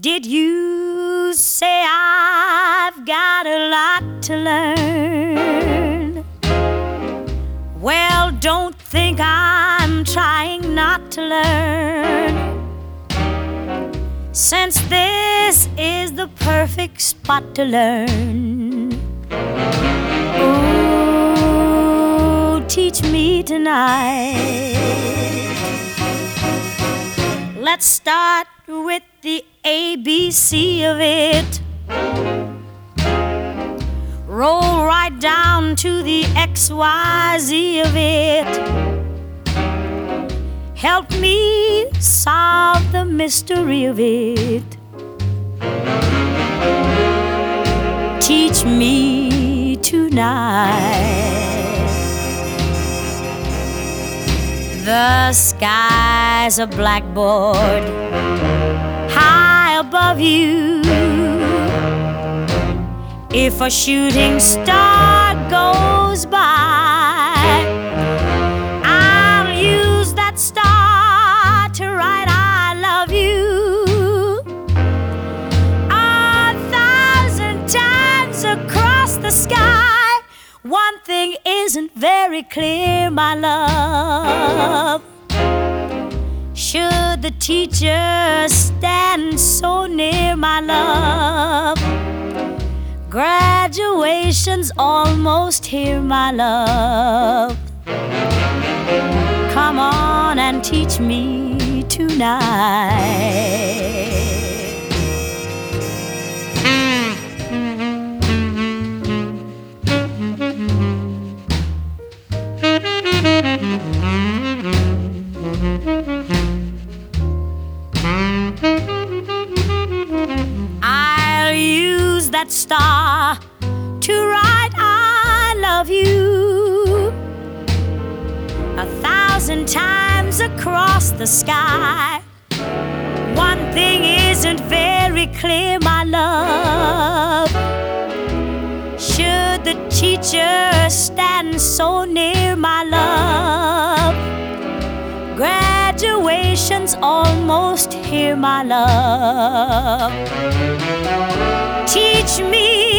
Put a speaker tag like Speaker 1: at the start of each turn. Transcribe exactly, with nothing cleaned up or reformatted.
Speaker 1: Did you say I've got a lot to learn? Well, don't think I'm trying not to learn, since this is the perfect spot to learn. Oh, teach me tonight. Let's start with the A B C of it. Roll right down to the X Y Z of it. Help me solve the mystery of it. Teach me tonight. The sky's a blackboard high above you. If a shooting star goes by, I'll use that star to write I love you a thousand times across the sky. One thing isn't very clear, my love. Should the teacher stand so near, my love? Graduation's almost here, my love. Come on and teach me tonight. I'll use that star to write I love you a thousand times across the sky. One thing isn't very clear, my love. Should the teacher stand so near, my love? Graduation's almost here, my love. Teach me